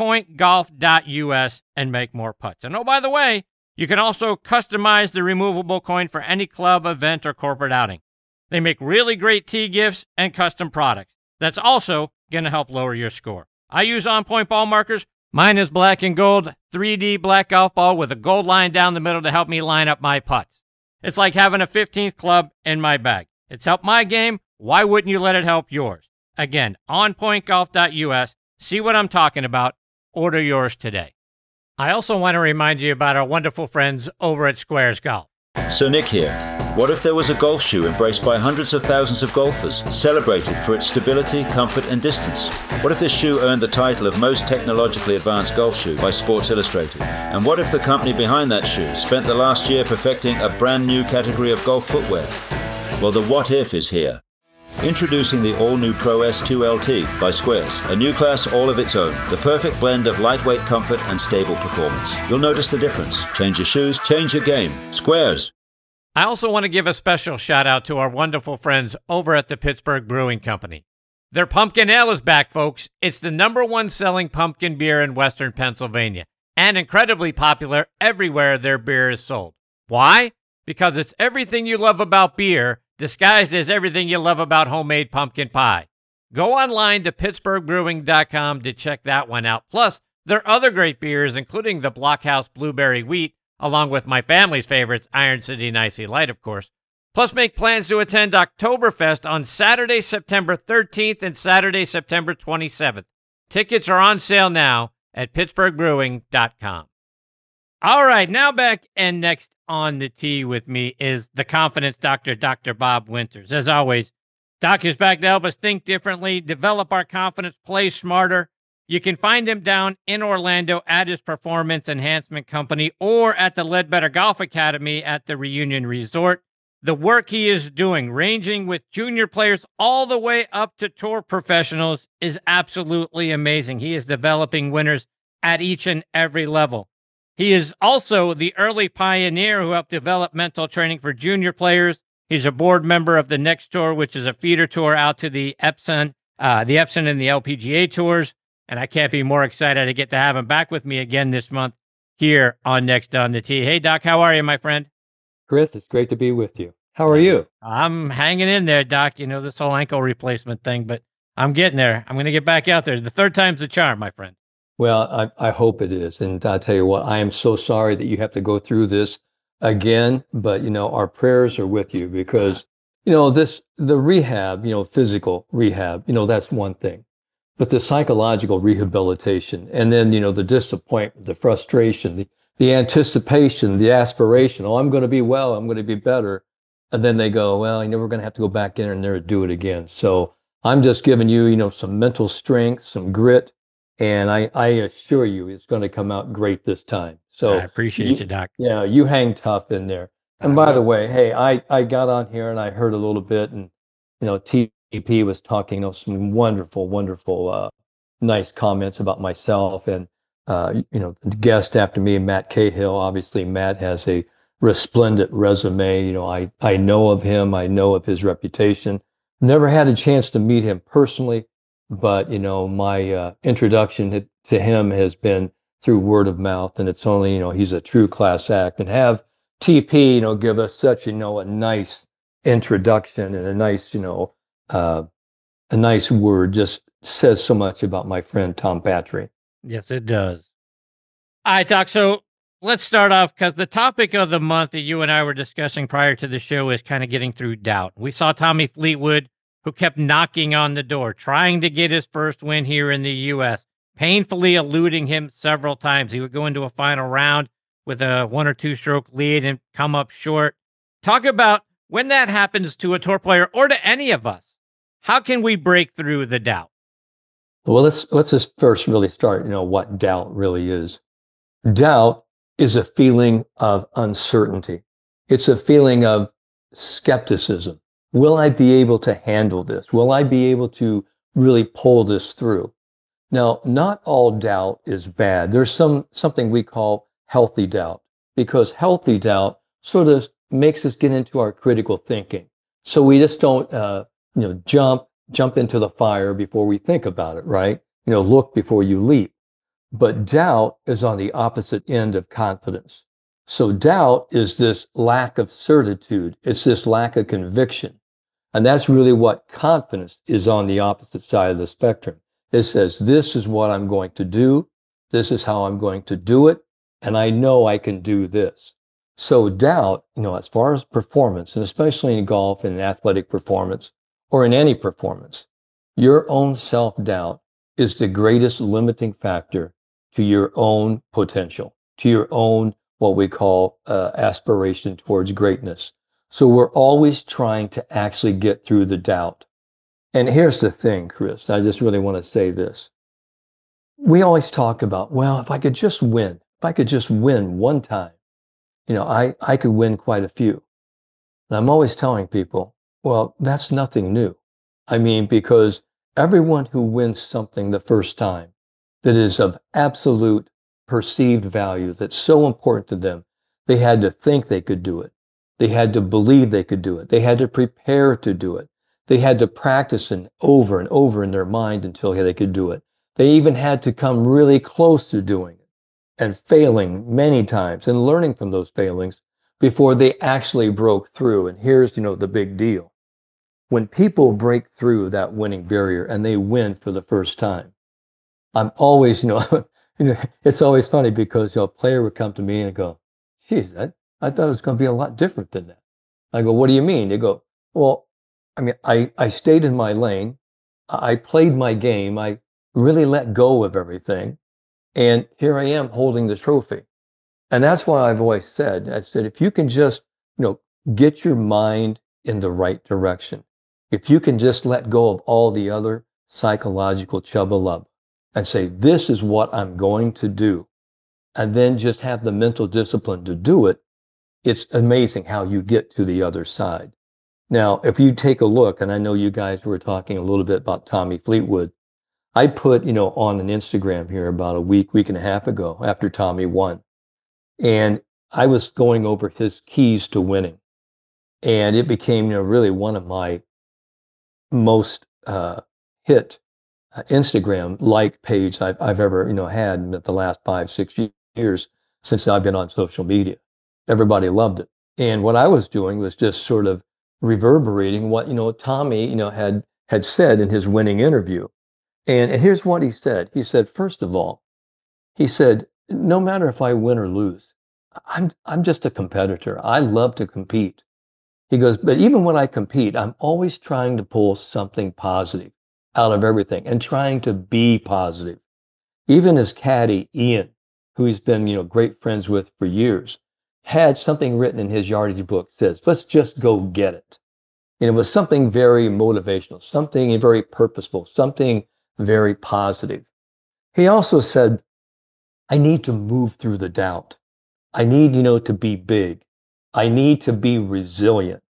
onpointgolf.us and make more putts. And oh, by the way, you can also customize the removable coin for any club, event, or corporate outing. They make really great tee gifts and custom products. That's also going to help lower your score. I use On Point ball markers. Mine is black and gold, 3D black golf ball with a gold line down the middle to help me line up my putts. It's like having a 15th club in my bag. It's helped my game. Why wouldn't you let it help yours? Again, onpointgolf.us. See what I'm talking about. Order yours today. I also want to remind you about our wonderful friends over at Squares Golf. So Nick here. What if there was a golf shoe embraced by hundreds of thousands of golfers, celebrated for its stability, comfort and distance? What if this shoe earned the title of most technologically advanced golf shoe by Sports Illustrated? And what if the company behind that shoe spent the last year perfecting a brand new category of golf footwear? Well, the what if is here. Introducing the all-new Pro S2 LT by Squares, a new class all of its own, the perfect blend of lightweight comfort and stable performance. You'll notice the difference. Change your shoes, change your game. Squares. I also want to give a special shout out to our wonderful friends over at the Pittsburgh Brewing Company. Their pumpkin ale is back, folks. It's the #1 selling pumpkin beer in Western Pennsylvania, and incredibly popular everywhere their beer is sold. Why? Because it's everything you love about beer, disguised as everything you love about homemade pumpkin pie. Go online to pittsburghbrewing.com to check that one out. Plus, their other great beers, including the Blockhouse Blueberry Wheat, along with my family's favorites, Iron City and Icy Light, of course. Plus, make plans to attend Oktoberfest on Saturday, September 13th and Saturday, September 27th. Tickets are on sale now at pittsburghbrewing.com. All right, now back and next on the tee with me is the confidence doctor, Dr. Bob Winters. As always, Doc is back to help us think differently, develop our confidence, play smarter. You can find him down in Orlando at his Performance Enhancement Company or at the Ledbetter Golf Academy at the Reunion Resort. The work he is doing, ranging with junior players all the way up to tour professionals, is absolutely amazing. He is developing winners at each and every level. He is also the early pioneer who helped develop mental training for junior players. He's a board member of the Next Tour, which is a feeder tour out to the Epson and the LPGA tours. And I can't be more excited to get to have him back with me again this month here on Next on the Tee. Hey, Doc, how are you, my friend? Chris, it's great to be with you. How are you? I'm hanging in there, Doc. You know, this whole ankle replacement thing, but I'm getting there. I'm going to get back out there. The third time's the charm, my friend. Well, I hope it is. And I'll tell you what, I am so sorry that you have to go through this again. But, our prayers are with you because, the rehab, physical rehab, that's one thing. But the psychological rehabilitation and then, the disappointment, the frustration, the anticipation, the aspiration, I'm going to be well, I'm going to be better. And then they go, well, we're going to have to go back in there and do it again. So I'm just giving you, some mental strength, some grit. And I assure you it's going to come out great this time. So I appreciate you, Doc. Yeah, you hang tough in there. And by the way, hey, I got on here and I heard a little bit and TP was talking, some wonderful, wonderful, nice comments about myself. And, the guest after me, Matt Cahill, obviously Matt has a resplendent resume. I know of him. I know of his reputation. Never had a chance to meet him personally, but, my introduction to him has been through word of mouth, and it's only, he's a true class act. And have TP, give us such, a nice introduction and a nice word just says so much about my friend Tom Patry. Yes, it does. All right, Doc. So let's start off, because the topic of the month that you and I were discussing prior to the show is kind of getting through doubt. We saw Tommy Fleetwood, who kept knocking on the door, trying to get his first win here in the U.S., painfully eluding him several times. He would go into a final round with a 1 or 2 stroke lead and come up short. Talk about when that happens to a tour player or to any of us. How can we break through the doubt? Well, let's just first really start, what doubt really is. Doubt is a feeling of uncertainty. It's a feeling of skepticism. Will I be able to handle this? Will I be able to really pull this through? Now, not all doubt is bad. There's something we call healthy doubt, because healthy doubt sort of makes us get into our critical thinking. So we just don't, jump into the fire before we think about it, right? Look before you leap. But doubt is on the opposite end of confidence. So doubt is this lack of certitude. It's this lack of conviction. And that's really what confidence is, on the opposite side of the spectrum. It says, this is what I'm going to do. This is how I'm going to do it. And I know I can do this. So doubt, as far as performance, and especially in golf and in athletic performance, or in any performance, your own self-doubt is the greatest limiting factor to your own potential, to your own, what we call aspiration towards greatness. So we're always trying to actually get through the doubt. And here's the thing, Chris, I just really want to say this. We always talk about, well, if I could just win one time, I could win quite a few. And I'm always telling people, well, that's nothing new. I mean, because everyone who wins something the first time that is of absolute perceived value, that's so important to them, they had to think they could do it. They had to believe they could do it. They had to prepare to do it. They had to practice and over in their mind until they could do it. They even had to come really close to doing it and failing many times and learning from those failings before they actually broke through. And here's, the big deal. When people break through that winning barrier and they win for the first time, I'm always, it's always funny because, a player would come to me and go, geez, I thought it was going to be a lot different than that. I go, what do you mean? They go, well, I stayed in my lane. I played my game. I really let go of everything. And here I am holding the trophy. And that's why I've always said, if you can just, get your mind in the right direction, if you can just let go of all the other psychological chubba-lub and say, this is what I'm going to do, and then just have the mental discipline to do it, it's amazing how you get to the other side. Now, if you take a look, and I know you guys were talking a little bit about Tommy Fleetwood, I put, on an Instagram here about a week and a half ago after Tommy won. And I was going over his keys to winning. And it became, really one of my most hit Instagram like page I've ever, had in the last 5-6 years since I've been on social media. Everybody loved it. And what I was doing was just sort of reverberating what, Tommy, had said in his winning interview. And here's what he said. He said, first of all, he said, no matter if I win or lose, I'm just a competitor. I love to compete. He goes, but even when I compete, I'm always trying to pull something positive out of everything and trying to be positive. Even his caddy, Ian, who he's been, great friends with for years, had something written in his yardage book says, let's just go get it. And it was something very motivational, something very purposeful, something very positive. He also said, I need to move through the doubt. I need, to be big. I need to be resilient.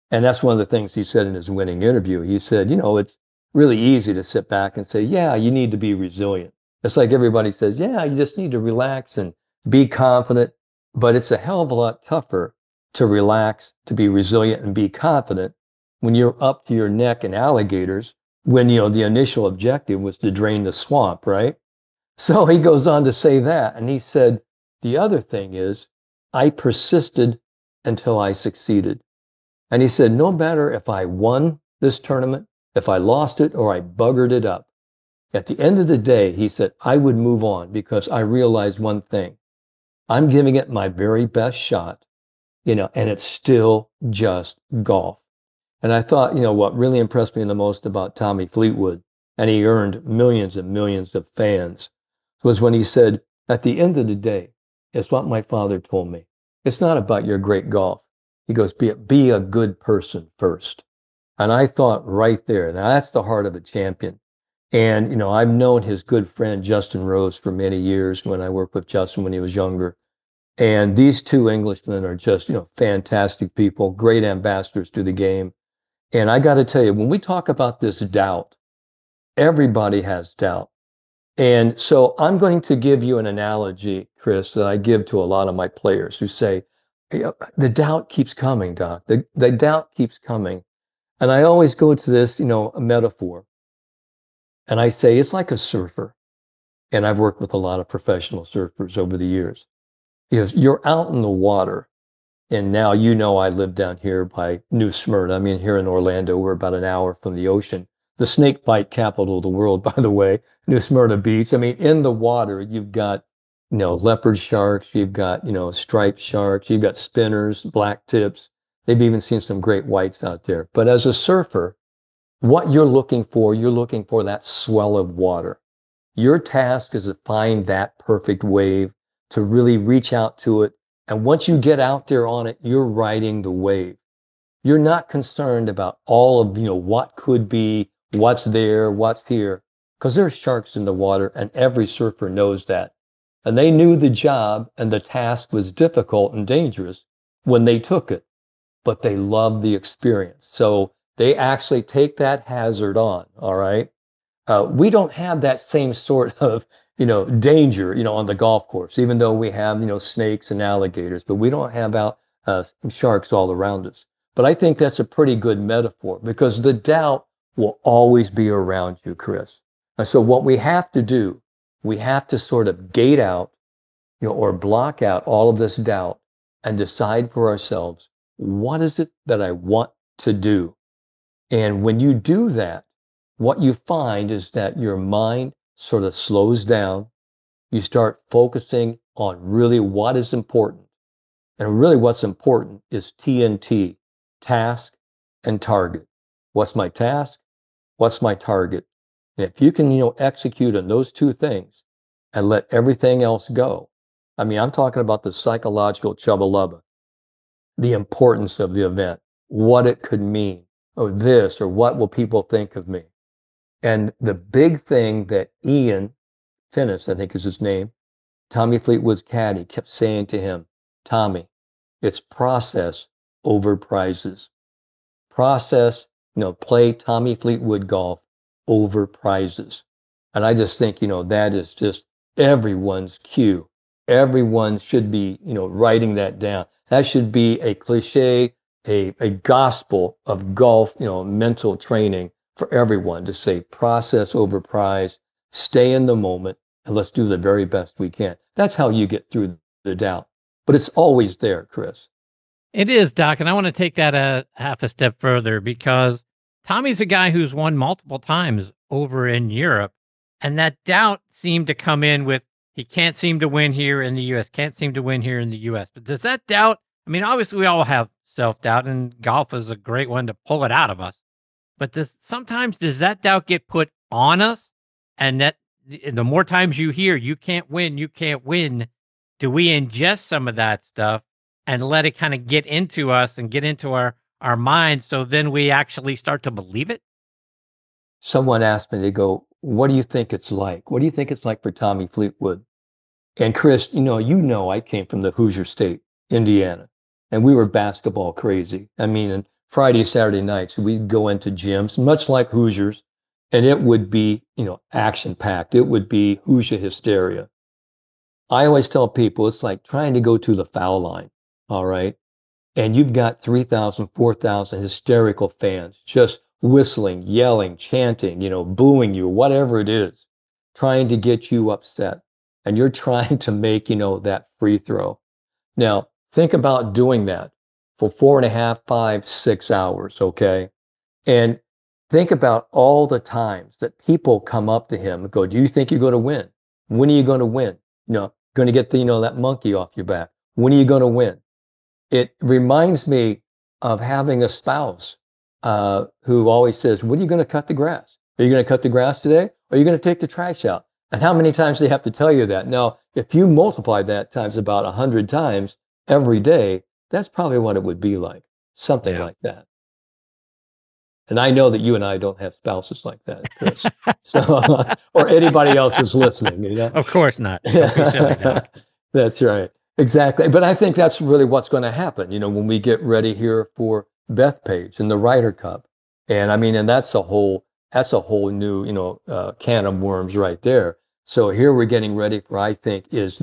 And that's one of the things he said in his winning interview. He said, it's really easy to sit back and say, yeah, you need to be resilient. It's like everybody says, yeah, you just need to relax and be confident. But it's a hell of a lot tougher to relax, to be resilient and be confident when you're up to your neck in alligators, when, the initial objective was to drain the swamp, right? So he goes on to say that. And he said, the other thing is, I persisted until I succeeded. And he said, no matter if I won this tournament, if I lost it, or I buggered it up, at the end of the day, he said, I would move on because I realized one thing. I'm giving it my very best shot, and it's still just golf. And I thought, what really impressed me the most about Tommy Fleetwood, and he earned millions and millions of fans, was when he said, at the end of the day, it's what my father told me. It's not about your great golf. He goes, be a good person first. And I thought right there, now that's the heart of a champion. And, I've known his good friend, Justin Rose, for many years when I worked with Justin when he was younger. And these two Englishmen are just, fantastic people, great ambassadors to the game. And I got to tell you, when we talk about this doubt, everybody has doubt. And so I'm going to give you an analogy, Chris, that I give to a lot of my players who say, the doubt keeps coming, Doc. The doubt keeps coming. And I always go to this, a metaphor. And I say, it's like a surfer. And I've worked with a lot of professional surfers over the years. You're out in the water. And now, I live down here by New Smyrna. I mean, here in Orlando, we're about an hour from the ocean. The snake bite capital of the world, by the way, New Smyrna Beach. I mean, in the water, you've got, leopard sharks, you've got, striped sharks, you've got spinners, black tips. They've even seen some great whites out there. But as a surfer, what you're looking for that swell of water. Your task is to find that perfect wave, to really reach out to it. And once you get out there on it, you're riding the wave. You're not concerned about all of, what could be, what's there, what's here, because there's sharks in the water, and every surfer knows that. And they knew the job and the task was difficult and dangerous when they took it, but they loved the experience. So they actually take that hazard on, all right? We don't have that same sort of, danger, on the golf course, even though we have, snakes and alligators, but we don't have sharks all around us. But I think that's a pretty good metaphor because the doubt will always be around you, Chris. And so what we have to do, we have to sort of gate out, or block out all of this doubt and decide for ourselves, what is it that I want to do? And when you do that, what you find is that your mind sort of slows down. You start focusing on really what is important. And really what's important is TNT, task and target. What's my task? What's my target? And if you can, execute on those two things and let everything else go. I mean, I'm talking about the psychological chubba-lubba, the importance of the event, what it could mean, or this, or what will people think of me? And the big thing that Ian Finnis, I think is his name, Tommy Fleetwood's caddy, kept saying to him, Tommy, it's process over prizes. Process, play Tommy Fleetwood golf over prizes. And I just think, that is just everyone's cue. Everyone should be, writing that down. That should be a cliche, a gospel of golf, mental training for everyone to say process over prize, stay in the moment, and let's do the very best we can. That's how you get through the doubt. But it's always there, Chris. It is, Doc, and I want to take that a half a step further because Tommy's a guy who's won multiple times over in Europe, and that doubt seemed to come in with he can't seem to win here in the U.S., can't seem to win here in the U.S. But does that doubt, I mean, obviously we all have self-doubt, and golf is a great one to pull it out of us. But sometimes does that doubt get put on us? And that the more times you hear, you can't win, do we ingest some of that stuff and let it kind of get into us and get into our minds so then we actually start to believe it? Someone asked me, they go, what do you think it's like? What do you think it's like for Tommy Fleetwood? And Chris, I came from the Hoosier State, Indiana, and we were basketball crazy. I mean, and Friday, Saturday nights, we'd go into gyms, much like Hoosiers, and it would be, action-packed. It would be Hoosier hysteria. I always tell people it's like trying to go to the foul line, all right? And you've got 3,000, 4,000 hysterical fans just whistling, yelling, chanting, booing you, whatever it is, trying to get you upset. And you're trying to make, that free throw. Now, think about doing that for 4.5, 5, 6 hours, okay? And think about all the times that people come up to him and go, do you think you're going to win? When are you going to win? Going to get that monkey off your back. When are you going to win? It reminds me of having a spouse who always says, when are you going to cut the grass? Are you going to cut the grass today? Or are you going to take the trash out? And how many times do they have to tell you that? Now, if you multiply that times about 100 times every day, that's probably what it would be like. Something like that. And I know that you and I don't have spouses like that, Chris. So, or anybody else who's listening. Of course not. Don't be silly, Doc. That's right. Exactly. But I think that's really what's going to happen, when we get ready here for Bethpage and the Ryder Cup. And and that's a whole new, can of worms right there. So here we're getting ready for, I think, is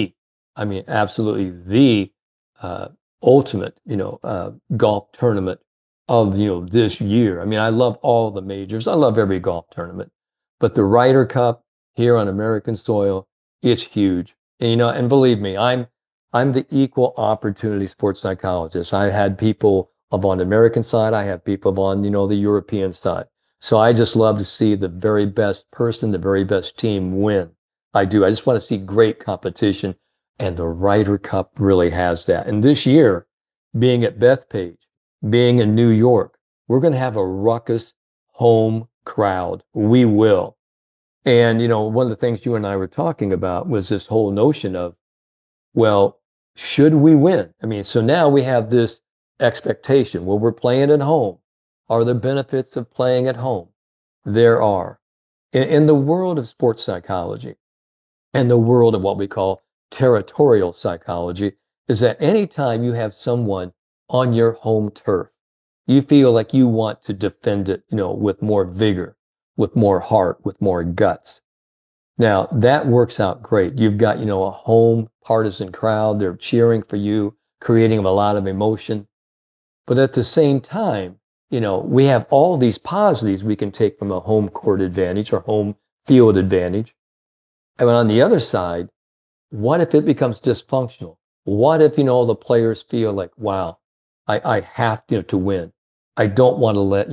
absolutely the ultimate, golf tournament of, this year. I love all the majors. I love every golf tournament, but the Ryder Cup here on American soil, it's huge. And believe me, I'm the equal opportunity sports psychologist. I had people on the American side. I have people on, the European side. So I just love to see the very best person, the very best team win. I do. I just want to see great competition. And the Ryder Cup really has that. And this year, being at Bethpage, being in New York, we're going to have a ruckus home crowd. We will. And, one of the things you and I were talking about was this whole notion of, well, should we win? So now we have this expectation. Well, we're playing at home. Are there benefits of playing at home? There are. In the world of sports psychology and the world of what we call territorial psychology, is that anytime you have someone on your home turf, you feel like you want to defend it, with more vigor, with more heart, with more guts. Now, that works out great. You've got, a home partisan crowd. They're cheering for you, creating a lot of emotion. But at the same time, we have all these positives we can take from a home court advantage or home field advantage. And on the other side, what if it becomes dysfunctional? What if, the players feel like, wow, I have to win. I don't want to let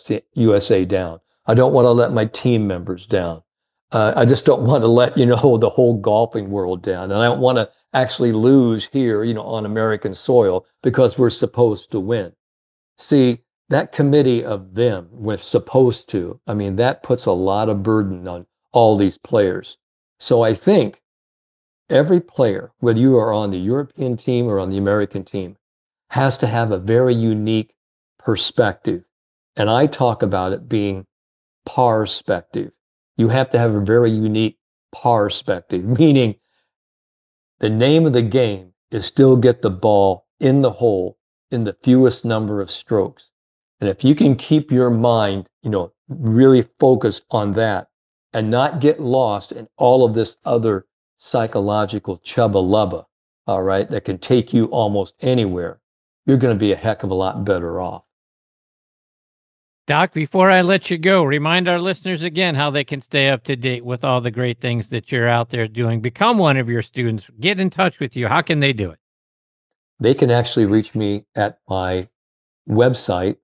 USA down. I don't want to let my team members down. I just don't want to let, the whole golfing world down. And I don't want to actually lose here, on American soil because we're supposed to win. See, that committee of them, we're supposed to, that puts a lot of burden on all these players. So I think every player, whether you are on the European team or on the American team, has to have a very unique perspective. And I talk about it being perspective. You have to have a very unique perspective, meaning the name of the game is still get the ball in the hole in the fewest number of strokes. And if you can keep your mind, really focused on that and not get lost in all of this other psychological chubba-lubba, all right, that can take you almost anywhere, you're going to be a heck of a lot better off. Doc, before I let you go, remind our listeners again how they can stay up to date with all the great things that you're out there doing. Become one of your students. Get in touch with you. How can they do it? They can actually reach me at my website,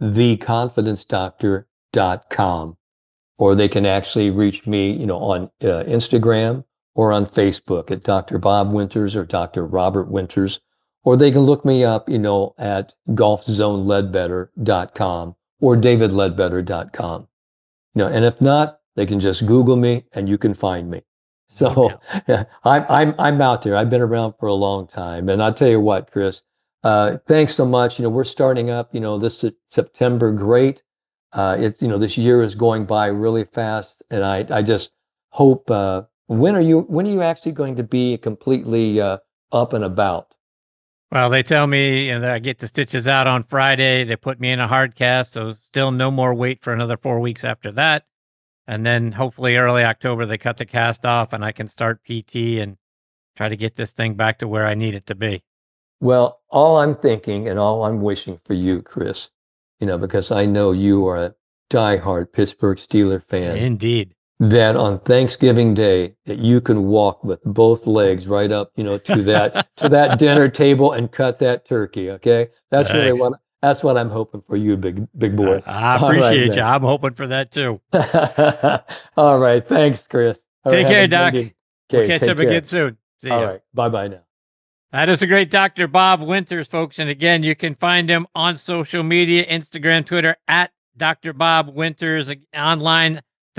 theconfidencedoctor.com, or they can actually reach me, on Instagram or on Facebook at Dr. Bob Winters or Dr. Robert Winters, or they can look me up, at golfzoneledbetter.com or davidledbetter.com. And if not, they can just Google me and you can find me. So yeah, I'm out there. I've been around for a long time. And I'll tell you what, Chris, thanks so much. We're starting up, this September great. This year is going by really fast. And I just hope, when are you actually going to be completely up and about? Well, they tell me that I get the stitches out on Friday. They put me in a hard cast, so still no more wait for another 4 weeks after that. And then hopefully early October, they cut the cast off and I can start PT and try to get this thing back to where I need it to be. Well, all I'm thinking and all I'm wishing for you, Chris, because I know you are a diehard Pittsburgh Steelers fan. Indeed. That on Thanksgiving Day that you can walk with both legs right up, to that dinner table and cut that turkey. Okay, that's what I want. That's what I'm hoping for you, big boy. I appreciate you. I'm hoping for that too. All right, thanks, Chris. Take care, Doc. We'll catch up again soon. See ya. All right, bye now. That is the great Dr. Bob Winters, folks. And again, you can find him on social media, Instagram, Twitter, at Dr. Bob Winters, online,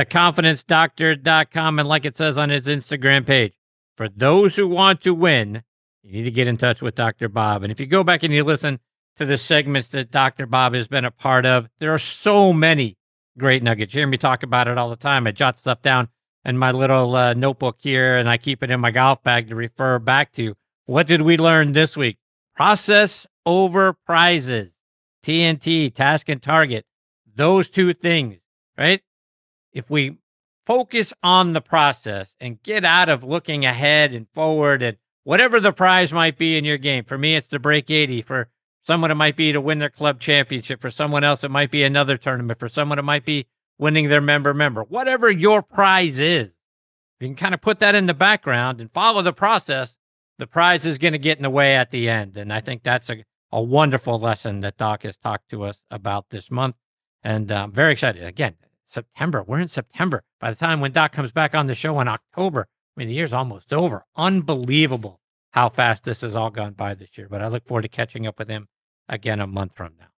theconfidencedoctor.com, and like it says on his Instagram page, for those who want to win, you need to get in touch with Dr. Bob. And if you go back and you listen to the segments that Dr. Bob has been a part of, there are so many great nuggets. You hear me talk about it all the time. I jot stuff down in my little notebook here, and I keep it in my golf bag to refer back to. What did we learn this week? Process over prizes. TNT, task and target. Those two things, right? If we focus on the process and get out of looking ahead and forward and whatever the prize might be in your game. For me, it's to break 80. For someone, it might be to win their club championship. For someone else, it might be another tournament. For someone, it might be winning their member. Whatever your prize is, you can kind of put that in the background and follow the process. The prize is going to get in the way at the end. And I think that's a wonderful lesson that Doc has talked to us about this month. And I'm very excited. Again, September. We're in September. By the time when Doc comes back on the show in October, the year's almost over. Unbelievable how fast this has all gone by this year. But I look forward to catching up with him again a month from now.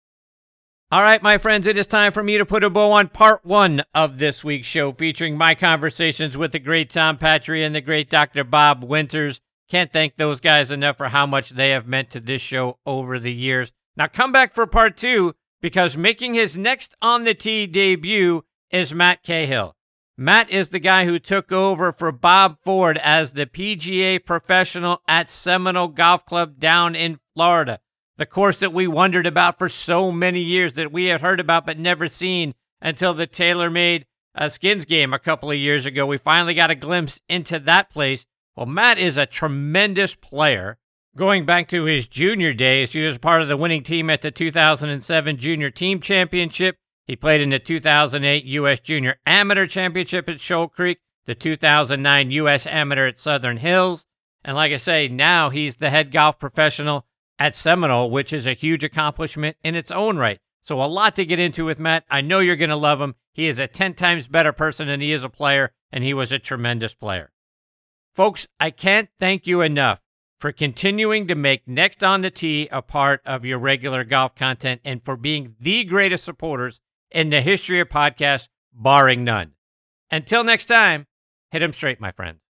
All right, my friends, it is time for me to put a bow on part one of this week's show, featuring my conversations with the great Tom Patry and the great Dr. Bob Winters. Can't thank those guys enough for how much they have meant to this show over the years. Now come back for part two, because making his next On the Tee debut is Matt Cahill. Matt is the guy who took over for Bob Ford as the PGA professional at Seminole Golf Club down in Florida. The course that we wondered about for so many years, that we had heard about but never seen until the TaylorMade Skins game a couple of years ago. We finally got a glimpse into that place. Well, Matt is a tremendous player. Going back to his junior days, he was part of the winning team at the 2007 Junior Team Championship. He played in the 2008 U.S. Junior Amateur Championship at Shoal Creek, the 2009 U.S. Amateur at Southern Hills. And like I say, now he's the head golf professional at Seminole, which is a huge accomplishment in its own right. So a lot to get into with Matt. I know you're going to love him. He is a 10 times better person than he is a player, and he was a tremendous player. Folks, I can't thank you enough for continuing to make Next on the Tee a part of your regular golf content, and for being the greatest supporters in the history of podcasts, barring none. Until next time, hit 'em straight, my friends.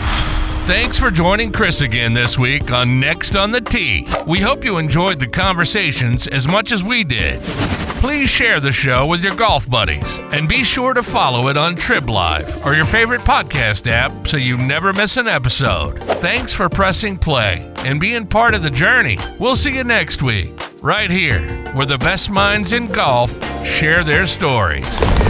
Thanks for joining Chris again this week on Next on the Tee. We hope you enjoyed the conversations as much as we did. Please share the show with your golf buddies, and be sure to follow it on Trib Live or your favorite podcast app so you never miss an episode. Thanks for pressing play and being part of the journey. We'll see you next week, right here, where the best minds in golf share their stories.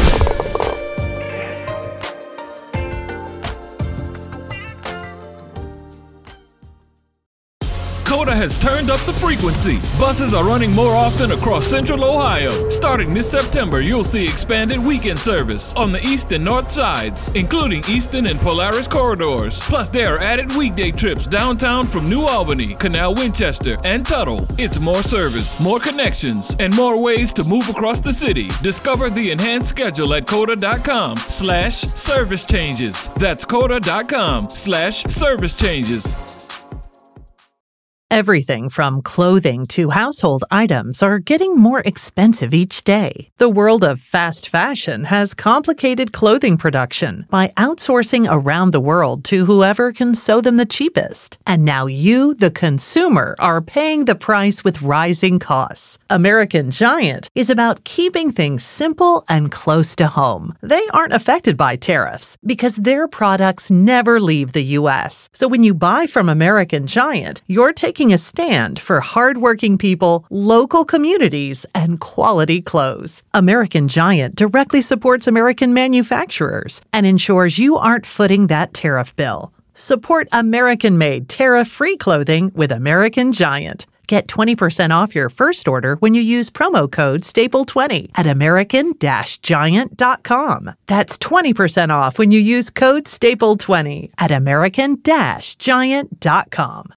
COTA has turned up the frequency. Buses are running more often across Central Ohio. Starting this September, you'll see expanded weekend service on the east and north sides, including Eastern and Polaris corridors. Plus, there are added weekday trips downtown from New Albany, Canal Winchester, and Tuttle. It's more service, more connections, and more ways to move across the city. Discover the enhanced schedule at COTA.com/service changes. That's COTA.com/service changes. Everything from clothing to household items are getting more expensive each day. The world of fast fashion has complicated clothing production by outsourcing around the world to whoever can sew them the cheapest. And now you, the consumer, are paying the price with rising costs. American Giant is about keeping things simple and close to home. They aren't affected by tariffs because their products never leave the U.S. So when you buy from American Giant, you're taking taking a stand for hardworking people, local communities, and quality clothes. American Giant directly supports American manufacturers and ensures you aren't footing that tariff bill. Support American-made, tariff-free clothing with American Giant. Get 20% off your first order when you use promo code STAPLE20 at American-Giant.com. That's 20% off when you use code STAPLE20 at American-Giant.com.